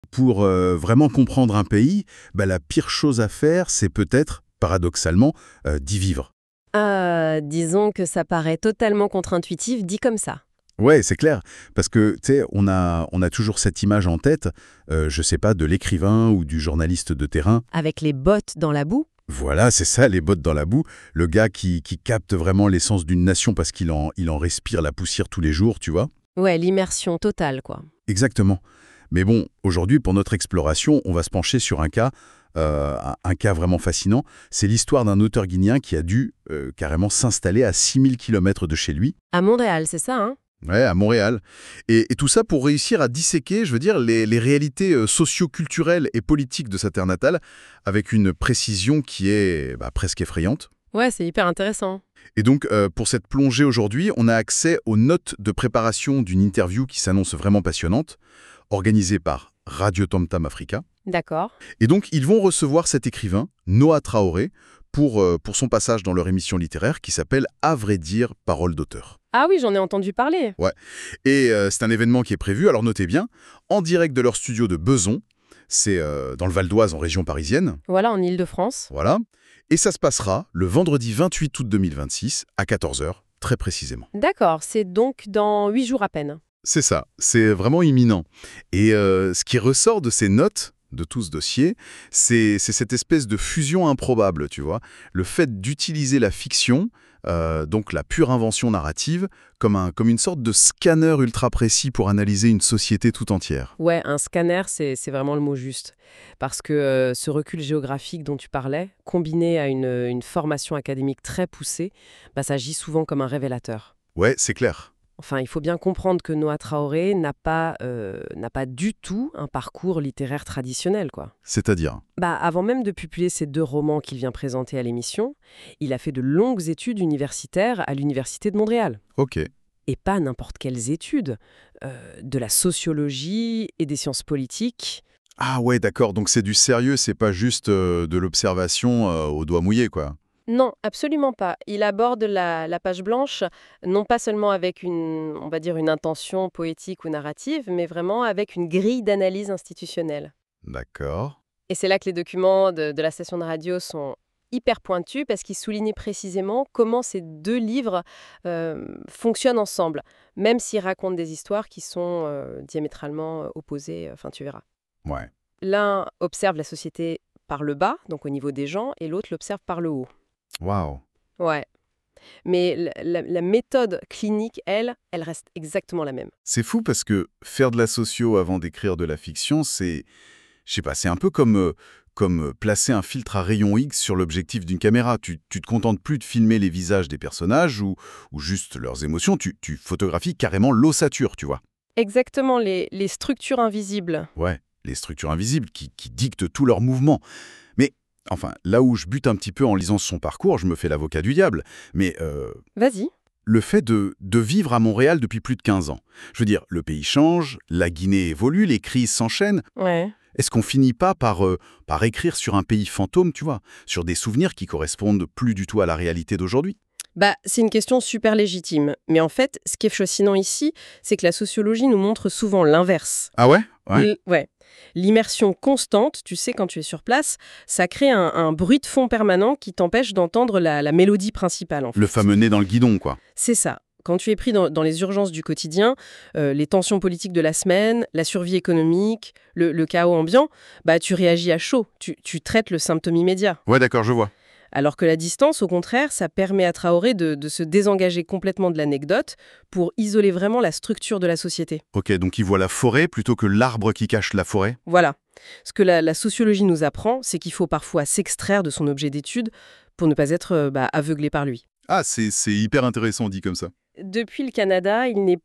Pour vraiment comprendre un pays, la pire chose à faire, c'est peut-être, paradoxalement, d'y vivre. Disons que ça paraît totalement contre-intuitif dit comme ça. Ouais, c'est clair, parce que, tu sais, on a toujours cette image en tête, je sais pas, de l'écrivain ou du journaliste de terrain. Avec les bottes dans la boue. Voilà, c'est ça, les bottes dans la boue, le gars qui capte vraiment l'essence d'une nation parce qu'il en respire la poussière tous les jours, tu vois. Ouais, l'immersion totale, quoi. Exactement. Mais bon, aujourd'hui, pour notre exploration, on va se pencher sur un cas vraiment fascinant. C'est l'histoire d'un auteur guinéen qui a dû carrément s'installer à 6000 kilomètres de chez lui. À Montréal, c'est ça, hein? Ouais, à Montréal. Et tout ça pour réussir à disséquer, je veux dire, les réalités socio-culturelles et politiques de sa terre natale avec une précision qui est presque effrayante. Ouais, c'est hyper intéressant. Et donc, pour cette plongée aujourd'hui, on a accès aux notes de préparation d'une interview qui s'annonce vraiment passionnante, organisée par Radio Tom Tam Africa. D'accord. Et donc, ils vont recevoir cet écrivain, Noah Traoré, pour son passage dans leur émission littéraire qui s'appelle À vrai dire, Parole d'auteur. Ah oui, j'en ai entendu parler. Ouais. Et c'est un événement qui est prévu, alors notez bien, en direct de leur studio de Besançon. C'est dans le Val d'Oise, en région parisienne. Voilà, en Île-de-France. Voilà. Et ça se passera le vendredi 28 août 2026, à 14 heures, très précisément. D'accord, c'est donc dans 8 jours à peine. C'est ça, c'est vraiment imminent. Et ce qui ressort de ces notes, de tout ce dossier, c'est cette espèce de fusion improbable, tu vois. Le fait d'utiliser la fiction, donc la pure invention narrative, comme une sorte de scanner ultra précis pour analyser une société tout entière. Ouais, un scanner, c'est vraiment le mot juste. Parce que ce recul géographique dont tu parlais, combiné à une formation académique très poussée, ça agit souvent comme un révélateur. Ouais, c'est clair. Enfin, il faut bien comprendre que Noah Traoré n'a pas du tout un parcours littéraire traditionnel, quoi. C'est-à-dire? Avant même de publier ces 2 romans qu'il vient présenter à l'émission, il a fait de longues études universitaires à l'Université de Montréal. Ok. Et pas n'importe quelles études, de la sociologie et des sciences politiques. Ah ouais, d'accord, donc c'est du sérieux, c'est pas juste de l'observation au doigt mouillé, quoi. Non, absolument pas. Il aborde la page blanche, non pas seulement avec on va dire une intention poétique ou narrative, mais vraiment avec une grille d'analyse institutionnelle. D'accord. Et c'est là que les documents de la station de radio sont hyper pointus parce qu'ils soulignent précisément comment ces 2 livres fonctionnent ensemble, même s'ils racontent des histoires qui sont diamétralement opposées, enfin tu verras. Ouais. L'un observe la société par le bas, donc au niveau des gens, et l'autre l'observe par le haut. Waouh. Ouais. Mais la méthode clinique, elle reste exactement la même. C'est fou parce que faire de la socio avant d'écrire de la fiction, je sais pas, c'est un peu comme placer un filtre à rayon X sur l'objectif d'une caméra. Tu te contentes plus de filmer les visages des personnages ou juste leurs émotions, tu photographies carrément l'ossature, tu vois. Exactement, les structures invisibles. Ouais, les structures invisibles qui dictent tous leurs mouvements. Mais, enfin, là où je bute un petit peu en lisant son parcours, je me fais l'avocat du diable, mais Vas-y. le fait de vivre à Montréal depuis plus de 15 ans. Je veux dire, le pays change, la Guinée évolue, les crises s'enchaînent. Ouais. Est-ce qu'on finit pas par écrire sur un pays fantôme, tu vois, sur des souvenirs qui correspondent plus du tout à la réalité d'aujourd'hui? C'est une question super légitime. Mais en fait, ce qui est fascinant ici, c'est que la sociologie nous montre souvent l'inverse. Ah ouais? Ouais. Ouais. L'immersion constante, tu sais, quand tu es sur place, ça crée un bruit de fond permanent qui t'empêche d'entendre la mélodie principale, en fait. Le fameux nez dans le guidon, quoi. C'est ça. Quand tu es pris dans les urgences du quotidien, les tensions politiques de la semaine, la survie économique, le chaos ambiant, tu réagis à chaud, tu traites le symptôme immédiat. Ouais, d'accord, je vois. Alors que la distance, au contraire, ça permet à Traoré de se désengager complètement de l'anecdote pour isoler vraiment la structure de la société. Ok, donc il voit la forêt plutôt que l'arbre qui cache la forêt? Voilà. Ce que la sociologie nous apprend, c'est qu'il faut parfois s'extraire de son objet d'étude pour ne pas être aveuglé par lui. Ah, c'est hyper intéressant dit comme ça. Depuis le Canada, il est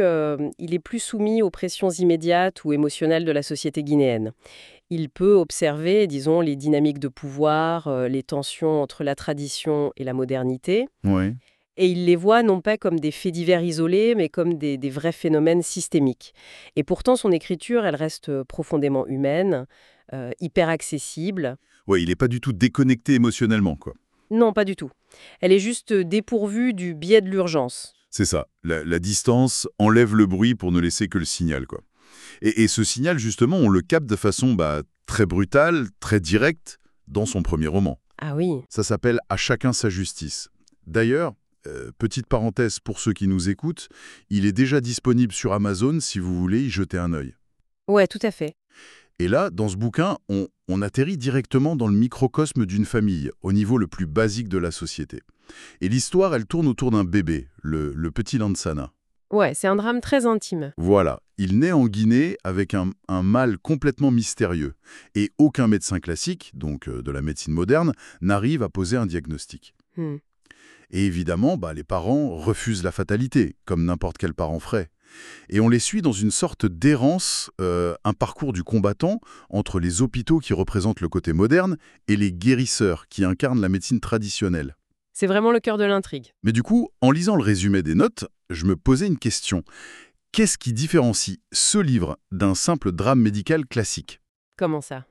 plus soumis aux pressions immédiates ou émotionnelles de la société guinéenne. Il peut observer, disons, les dynamiques de pouvoir, les tensions entre la tradition et la modernité, Ouais. et il les voit non pas comme des faits divers isolés, mais comme des vrais phénomènes systémiques. Et pourtant, son écriture, elle reste profondément humaine, hyper accessible. Ouais, il est pas du tout déconnecté émotionnellement, quoi. Non, pas du tout. Elle est juste dépourvue du biais de l'urgence. C'est ça. La distance enlève le bruit pour ne laisser que le signal, quoi. Et ce signal, justement, on le capte de façon très brutale, très directe, dans son premier roman. Ah oui. Ça s'appelle « À chacun sa justice ». D'ailleurs, petite parenthèse pour ceux qui nous écoutent, il est déjà disponible sur Amazon si vous voulez y jeter un œil. Ouais, tout à fait. Et là, dans ce bouquin, on atterrit directement dans le microcosme d'une famille, au niveau le plus basique de la société. Et l'histoire, elle tourne autour d'un bébé, le petit Lansana. Ouais, c'est un drame très intime. Voilà, il naît en Guinée avec un mal complètement mystérieux. Et aucun médecin classique, donc de la médecine moderne, n'arrive à poser un diagnostic. Hmm. Et évidemment, les parents refusent la fatalité, comme n'importe quel parent ferait. Et on les suit dans une sorte d'errance, un parcours du combattant entre les hôpitaux qui représentent le côté moderne et les guérisseurs qui incarnent la médecine traditionnelle. C'est vraiment le cœur de l'intrigue. Mais du coup, en lisant le résumé des notes, je me posais une question. Qu'est-ce qui différencie ce livre d'un simple drame médical classique ? Comment ça?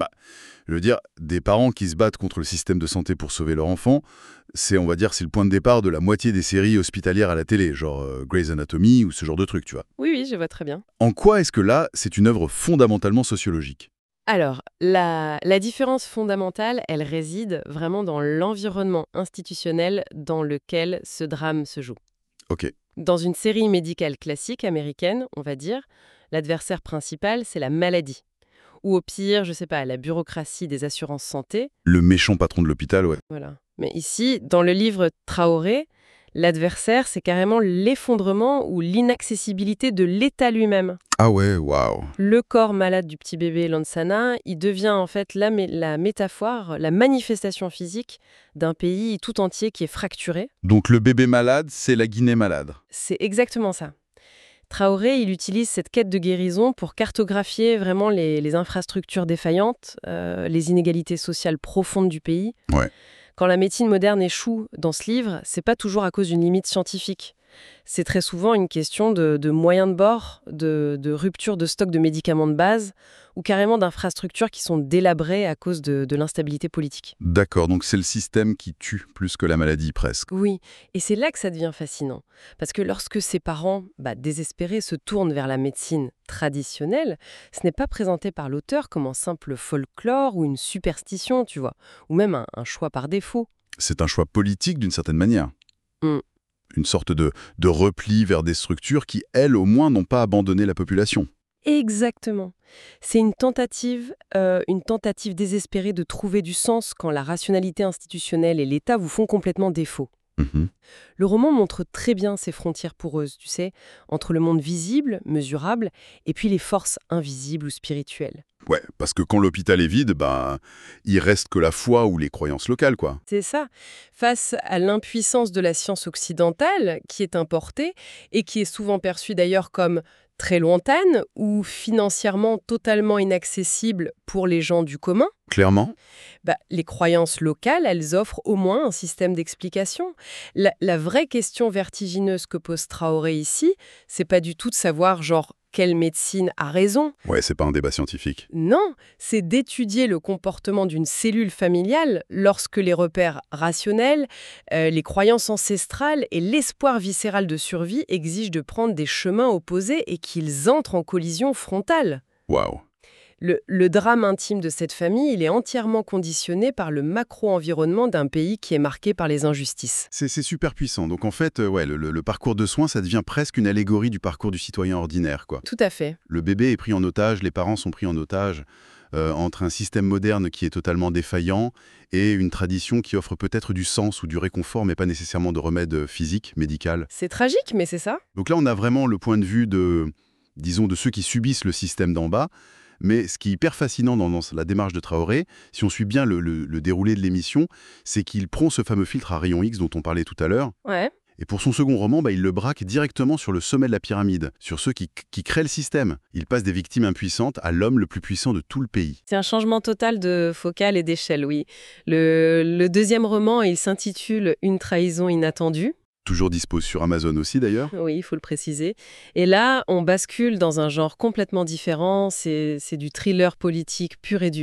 Je veux dire, des parents qui se battent contre le système de santé pour sauver leur enfant, c'est le point de départ de la moitié des séries hospitalières à la télé, genre Grey's Anatomy ou ce genre de truc, tu vois. Oui, je vois très bien. En quoi est-ce que là, c'est une œuvre fondamentalement sociologique ? Alors, la différence fondamentale, elle réside vraiment dans l'environnement institutionnel dans lequel ce drame se joue. Ok, Dans une série médicale classique américaine, on va dire, l'adversaire principal, c'est la maladie. Ou au pire, je sais pas, la bureaucratie des assurances santé. le méchant patron de l'hôpital, ouais. Voilà. Mais ici, dans le livre Traoré, l'adversaire, c'est carrément l'effondrement ou l'inaccessibilité de l'État lui-même. Ah ouais, waouh. Le corps malade du petit bébé Lansana, il devient en fait la métaphore, la manifestation physique d'un pays tout entier qui est fracturé. Donc le bébé malade, c'est la Guinée malade. C'est exactement ça. Traoré, il utilise cette quête de guérison pour cartographier vraiment les infrastructures défaillantes, les inégalités sociales profondes du pays. Ouais. Quand la médecine moderne échoue dans ce livre, c'est pas toujours à cause d'une limite scientifique. C'est très souvent une question de moyens de bord, de rupture de stock de médicaments de base, ou carrément d'infrastructures qui sont délabrées à cause de l'instabilité politique. D'accord, donc c'est le système qui tue plus que la maladie, presque. Oui, et c'est là que ça devient fascinant. Parce que lorsque ces parents, désespérés, se tournent vers la médecine traditionnelle, ce n'est pas présenté par l'auteur comme un simple folklore ou une superstition, tu vois, ou même un choix par défaut. C'est un choix politique d'une certaine manière. Mm. Une sorte de repli vers des structures qui, elles, au moins, n'ont pas abandonné la population. Exactement. C'est une tentative désespérée de trouver du sens quand la rationalité institutionnelle et l'État vous font complètement défaut. Mhm. Le roman montre très bien ces frontières poreuses, tu sais, entre le monde visible, mesurable, et puis les forces invisibles ou spirituelles. Ouais, parce que quand l'hôpital est vide, il reste que la foi ou les croyances locales, quoi. C'est ça. Face à l'impuissance de la science occidentale, qui est importée, et qui est souvent perçue d'ailleurs comme très lointaine ou financièrement totalement inaccessible pour les gens du commun, Clairement. les croyances locales, elles offrent au moins un système d'explication. La vraie question vertigineuse que pose Traoré ici, c'est pas du tout de savoir, genre, quelle médecine a raison. Ouais, c'est pas un débat scientifique. Non, c'est d'étudier le comportement d'une cellule familiale lorsque les repères rationnels, les croyances ancestrales et l'espoir viscéral de survie exigent de prendre des chemins opposés et qu'ils entrent en collision frontale. Waouh. Le drame intime de cette famille, il est entièrement conditionné par le macro-environnement d'un pays qui est marqué par les injustices. C'est super puissant. Donc en fait, le parcours de soins, ça devient presque une allégorie du parcours du citoyen ordinaire, quoi. Tout à fait. Le bébé est pris en otage, les parents sont pris en otage, entre un système moderne qui est totalement défaillant et une tradition qui offre peut-être du sens ou du réconfort, mais pas nécessairement de remède physique, médical. C'est tragique, mais c'est ça. Donc là, on a vraiment le point de vue de ceux qui subissent le système d'en bas. Mais ce qui est hyper fascinant dans la démarche de Traoré, si on suit bien le déroulé de l'émission, c'est qu'il prend ce fameux filtre à rayon X dont on parlait tout à l'heure. Ouais. Et pour son second roman, il le braque directement sur le sommet de la pyramide, sur ceux qui créent le système. Il passe des victimes impuissantes à l'homme le plus puissant de tout le pays. C'est un changement total de focale et d'échelle, oui. Le deuxième roman, il s'intitule « Une trahison inattendue ». Toujours dispo sur Amazon aussi d'ailleurs. Oui, il faut le préciser. Et là, on bascule dans un genre complètement différent, c'est du thriller politique pur et dur.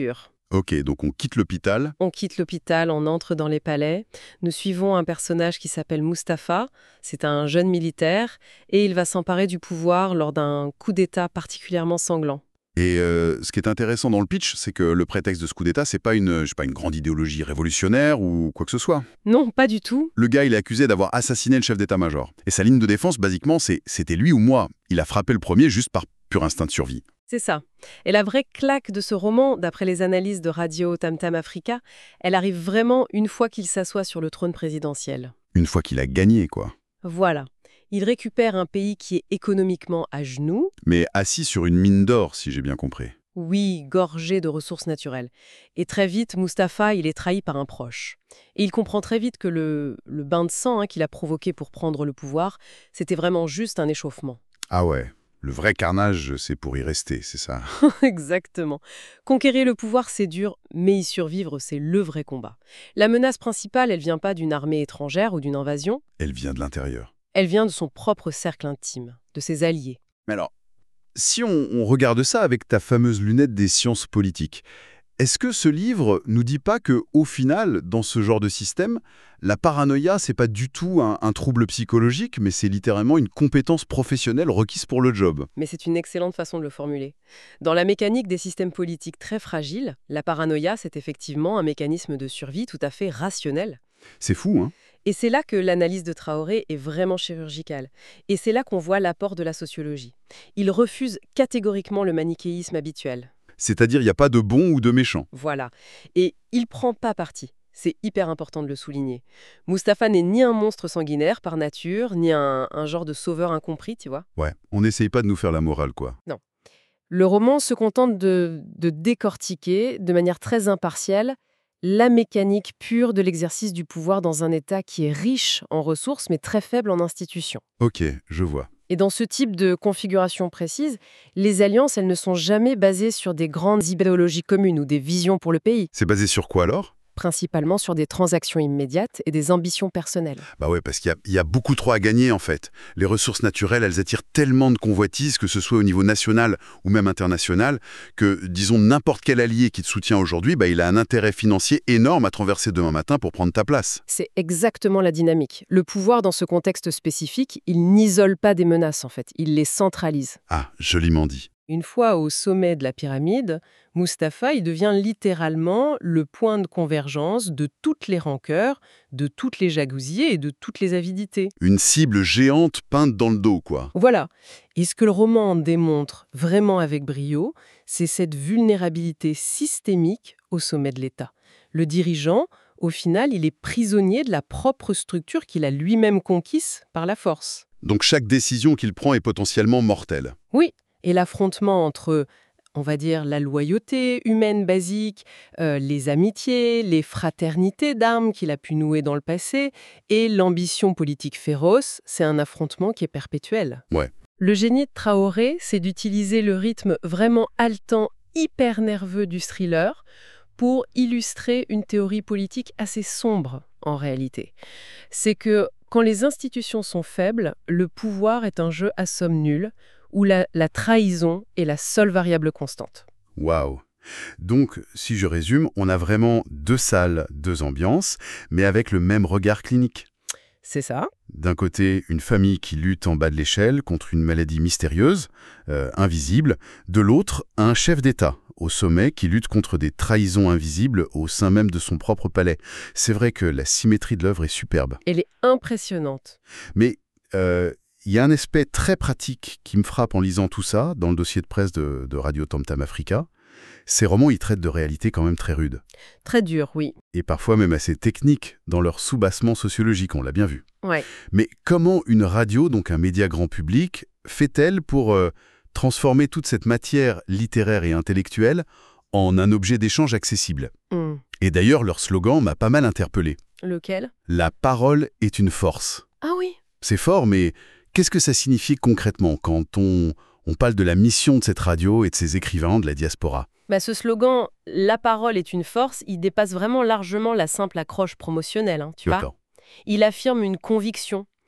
Ok, donc on quitte l'hôpital. On quitte l'hôpital, on entre dans les palais. Nous suivons un personnage qui s'appelle Mustapha. C'est un jeune militaire et il va s'emparer du pouvoir lors d'un coup d'État particulièrement sanglant. Et ce qui est intéressant dans le pitch, c'est que le prétexte de ce coup d'État, c'est pas je sais pas, une grande idéologie révolutionnaire ou quoi que ce soit. Non, pas du tout. Le gars, il est accusé d'avoir assassiné le chef d'état-major. Et sa ligne de défense, basiquement, c'était lui ou moi. Il a frappé le premier juste par pur instinct de survie. C'est ça. Et la vraie claque de ce roman, d'après les analyses de Radio Tam Tam Africa, elle arrive vraiment une fois qu'il s'assoit sur le trône présidentiel. Une fois qu'il a gagné, quoi. Voilà. Il récupère un pays qui est économiquement à genoux, Mais assis sur une mine d'or, si j'ai bien compris. oui, gorgé de ressources naturelles. Et très vite, Mustapha, il est trahi par un proche. Et il comprend très vite que le bain de sang qu'il a provoqué pour prendre le pouvoir, c'était vraiment juste un échauffement. Ah ouais, le vrai carnage, c'est pour y rester, c'est ça. Exactement. Conquérir le pouvoir, c'est dur, mais y survivre, c'est le vrai combat. La menace principale, elle vient pas d'une armée étrangère ou d'une invasion, Elle vient de l'intérieur. elle vient de son propre cercle intime, de ses alliés. Mais alors, si on regarde ça avec ta fameuse lunette des sciences politiques, est-ce que ce livre nous dit pas que, au final, dans ce genre de système, la paranoïa, c'est pas du tout un trouble psychologique, mais c'est littéralement une compétence professionnelle requise pour le job? Mais c'est une excellente façon de le formuler. Dans la mécanique des systèmes politiques très fragiles, la paranoïa, c'est effectivement un mécanisme de survie tout à fait rationnel. C'est fou, hein? Et c'est là que l'analyse de Traoré est vraiment chirurgicale. Et c'est là qu'on voit l'apport de la sociologie. Il refuse catégoriquement le manichéisme habituel. C'est-à-dire, il n'y a pas de bon ou de méchant. Voilà. Et il prend pas parti. C'est hyper important de le souligner. Mustapha n'est ni un monstre sanguinaire par nature, ni un genre de sauveur incompris, tu vois. Ouais, on n'essaye pas de nous faire la morale, quoi. Non. Le roman se contente de décortiquer, de manière très impartiale, la mécanique pure de l'exercice du pouvoir dans un État qui est riche en ressources, mais très faible en institutions. Ok, je vois. Et dans ce type de configuration précise, les alliances, elles ne sont jamais basées sur des grandes idéologies communes ou des visions pour le pays, C'est basé sur quoi alors? principalement sur des transactions immédiates et des ambitions personnelles. Bah ouais, parce qu'il y a beaucoup trop à gagner en fait. Les ressources naturelles, elles attirent tellement de convoitises, que ce soit au niveau national ou même international, que, disons, n'importe quel allié qui te soutient aujourd'hui, bah, il a un intérêt financier énorme à te renverser demain matin pour prendre ta place. C'est exactement la dynamique. Le pouvoir, dans ce contexte spécifique, il n'isole pas des menaces, en fait. Il les centralise. Ah, joliment dit. Une fois au sommet de la pyramide, Mustapha, il devient littéralement le point de convergence de toutes les rancœurs, de toutes les jalousies et de toutes les avidités. Une cible géante peinte dans le dos, quoi. Voilà. Et ce que le roman démontre vraiment avec brio, c'est cette vulnérabilité systémique au sommet de l'État. Le dirigeant, au final, il est prisonnier de la propre structure qu'il a lui-même conquise par la force. Donc chaque décision qu'il prend est potentiellement mortelle. Oui, et l'affrontement entre, on va dire, la loyauté humaine basique, les amitiés, les fraternités d'armes qu'il a pu nouer dans le passé, et l'ambition politique féroce, c'est un affrontement qui est perpétuel. Ouais. Le génie de Traoré, c'est d'utiliser le rythme vraiment haletant, hyper nerveux du thriller pour illustrer une théorie politique assez sombre, en réalité. C'est que quand les institutions sont faibles, le pouvoir est un jeu à somme nulle, où la trahison est la seule variable constante. Waouh. Donc, si je résume, on a vraiment deux salles, deux ambiances, mais avec le même regard clinique. C'est ça. D'un côté, une famille qui lutte en bas de l'échelle contre une maladie mystérieuse, invisible. De l'autre, un chef d'État, au sommet, qui lutte contre des trahisons invisibles au sein même de son propre palais. C'est vrai que la symétrie de l'œuvre est superbe. Elle est impressionnante. Mais il y a un aspect très pratique qui me frappe en lisant tout ça, dans le dossier de presse de Radio Tam Tam Africa. Ces romans, ils traitent de réalités quand même très rudes. Très dur, oui. Et parfois même assez techniques dans leur soubassement sociologique, on l'a bien vu. Ouais. Mais comment une radio, donc un média grand public, fait-elle pour transformer toute cette matière littéraire et intellectuelle en un objet d'échange accessible? Et d'ailleurs, leur slogan m'a pas mal interpellé. Lequel? La parole est une force. Ah oui. C'est fort, mais qu'est-ce que ça signifie concrètement quand on parle de la mission de cette radio et de ses écrivains de la diaspora? Ce slogan « La parole est une force », il dépasse vraiment largement la simple accroche promotionnelle, tu vois. D'accord. Il affirme une conviction.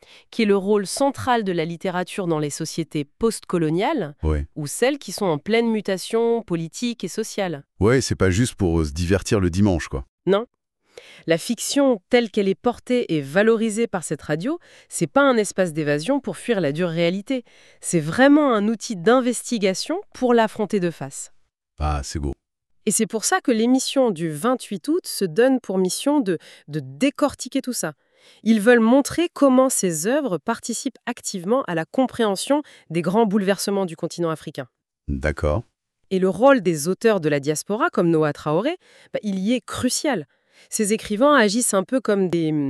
qui est le rôle central de la littérature dans les sociétés postcoloniales Ouais. ou celles qui sont en pleine mutation politique et sociale. Ouais, c'est pas juste pour se divertir le dimanche, quoi. Non. La fiction telle qu'elle est portée et valorisée par cette radio, c'est pas un espace d'évasion pour fuir la dure réalité. C'est vraiment un outil d'investigation pour l'affronter de face. Ah, c'est beau. Et c'est pour ça que l'émission du 28 août se donne pour mission de décortiquer tout ça. Ils veulent montrer comment ces œuvres participent activement à la compréhension des grands bouleversements du continent africain. D'accord. Et le rôle des auteurs de la diaspora, comme Noah Traoré, il y est crucial. Ces écrivains agissent un peu comme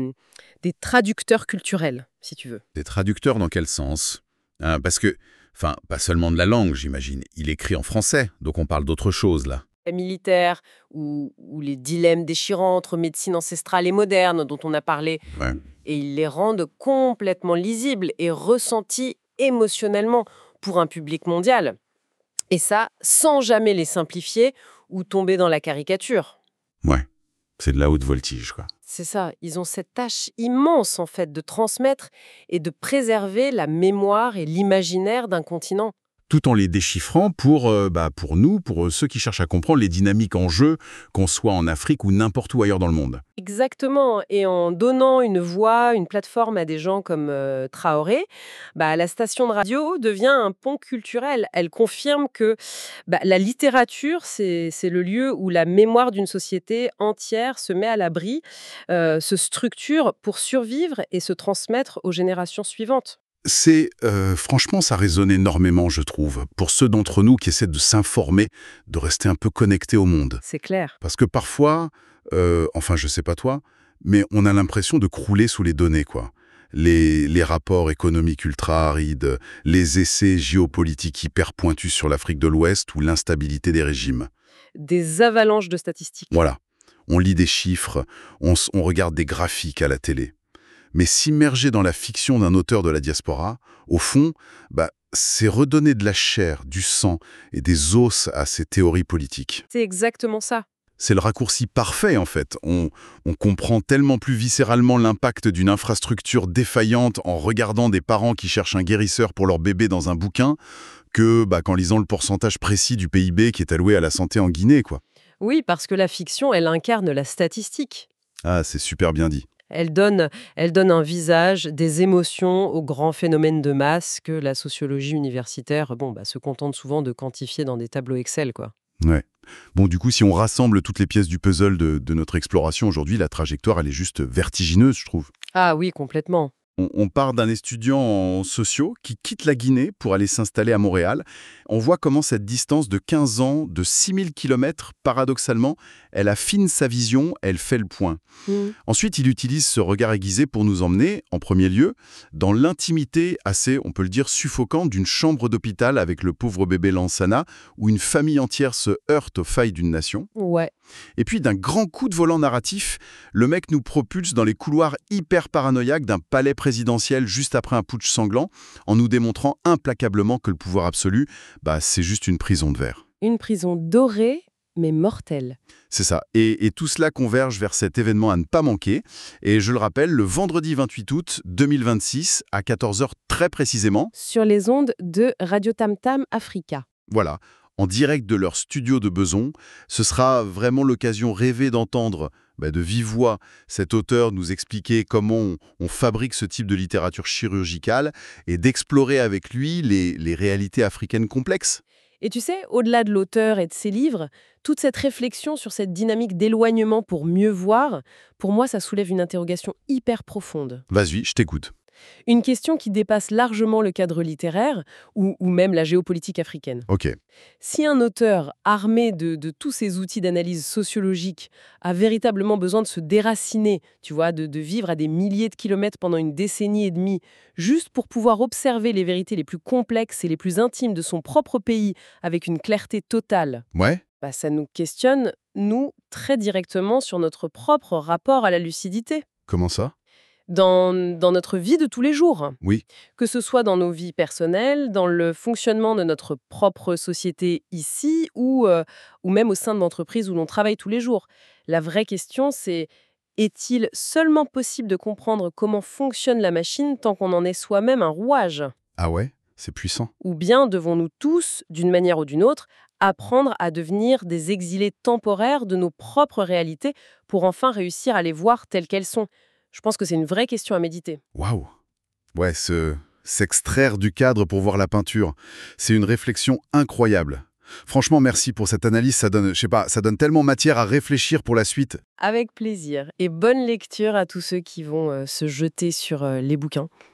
des traducteurs culturels, si tu veux. Des traducteurs dans quel sens? Parce que, enfin, pas seulement de la langue, j'imagine. Il écrit en français, donc on parle d'autre chose, là. Militaires ou les dilemmes déchirants entre médecine ancestrale et moderne dont on a parlé. Ouais. Et ils les rendent complètement lisibles et ressentis émotionnellement pour un public mondial. Et ça, sans jamais les simplifier ou tomber dans la caricature. Ouais. C'est de la haute voltige, quoi. C'est ça, ils ont cette tâche immense en fait de transmettre et de préserver la mémoire et l'imaginaire d'un continent. Tout en les déchiffrant pour nous, pour ceux qui cherchent à comprendre les dynamiques en jeu, qu'on soit en Afrique ou n'importe où ailleurs dans le monde. Exactement, et en donnant une voix, une plateforme à des gens comme Traoré, la station de radio devient un pont culturel. Elle confirme que la littérature, c'est le lieu où la mémoire d'une société entière se met à l'abri, se structure pour survivre et se transmettre aux générations suivantes. Franchement, ça résonne énormément, je trouve, pour ceux d'entre nous qui essaient de s'informer, de rester un peu connectés au monde. C'est clair. Parce que parfois, enfin, je sais pas toi, mais on a l'impression de crouler sous les données, quoi. Les rapports économiques ultra arides, les essais géopolitiques hyper pointus sur l'Afrique de l'Ouest ou l'instabilité des régimes. Des avalanches de statistiques. Voilà. On lit des chiffres, on regarde des graphiques à la télé. Mais s'immerger dans la fiction d'un auteur de la diaspora, au fond, c'est redonner de la chair, du sang et des os à ces théories politiques. C'est exactement ça. C'est le raccourci parfait, en fait. On comprend tellement plus viscéralement l'impact d'une infrastructure défaillante en regardant des parents qui cherchent un guérisseur pour leur bébé dans un bouquin que qu'en lisant le pourcentage précis du PIB qui est alloué à la santé en Guinée, quoi. Oui, parce que la fiction, elle incarne la statistique. Ah, c'est super bien dit. Elle donne un visage, des émotions aux grands phénomènes de masse que la sociologie universitaire se contente souvent de quantifier dans des tableaux Excel, quoi. Ouais. Bon, du coup, si on rassemble toutes les pièces du puzzle de notre exploration aujourd'hui, la trajectoire, elle est juste vertigineuse, je trouve. Ah oui, complètement. On part d'un étudiant en sociaux qui quitte la Guinée pour aller s'installer à Montréal. On voit comment cette distance de 15 ans, de 6000 kilomètres, paradoxalement, elle affine sa vision, elle fait le point. Ensuite, il utilise ce regard aiguisé pour nous emmener, en premier lieu, dans l'intimité assez, on peut le dire, suffocante d'une chambre d'hôpital avec le pauvre bébé Lansana, où une famille entière se heurte aux failles d'une nation. Ouais. Et puis, d'un grand coup de volant narratif, le mec nous propulse dans les couloirs hyper paranoïaques d'un palais présidentiel juste après un putsch sanglant, en nous démontrant implacablement que le pouvoir absolu, c'est juste une prison de verre. Une prison dorée, mais mortelle. C'est ça. Et tout cela converge vers cet événement à ne pas manquer. Et je le rappelle, le vendredi 28 août 2026, à 14h très précisément. Sur les ondes de Radio Tam Tam Africa. Voilà. En direct de leur studio de Beson. Ce sera vraiment l'occasion rêvée d'entendre de vive voix cet auteur nous expliquer comment on fabrique ce type de littérature chirurgicale et d'explorer avec lui les réalités africaines complexes. Et tu sais, au-delà de l'auteur et de ses livres, toute cette réflexion sur cette dynamique d'éloignement pour mieux voir, pour moi, ça soulève une interrogation hyper profonde. Vas-y, je t'écoute. Une question qui dépasse largement le cadre littéraire ou même la géopolitique africaine. Ok. Si un auteur armé de tous ces outils d'analyse sociologique a véritablement besoin de se déraciner, tu vois, de vivre à des milliers de kilomètres pendant une décennie et demie, juste pour pouvoir observer les vérités les plus complexes et les plus intimes de son propre pays avec une clarté totale, Ouais. ça nous questionne, nous, très directement sur notre propre rapport à la lucidité. Comment ça? Dans notre vie de tous les jours. Oui. Que ce soit dans nos vies personnelles, dans le fonctionnement de notre propre société ici ou même au sein de l'entreprise où l'on travaille tous les jours. La vraie question, c'est Est-il seulement possible de comprendre comment fonctionne la machine tant qu'on en est soi-même un rouage? Ah ouais? C'est puissant. Ou bien devons-nous tous, d'une manière ou d'une autre, apprendre à devenir des exilés temporaires de nos propres réalités pour enfin réussir à les voir telles qu'elles sont? Je pense que c'est une vraie question à méditer. Waouh! Ouais, s'extraire du cadre pour voir la peinture, c'est une réflexion incroyable. Franchement, merci pour cette analyse, ça donne, je sais pas, ça donne tellement matière à réfléchir pour la suite. Avec plaisir. Et bonne lecture à tous ceux qui vont se jeter sur les bouquins.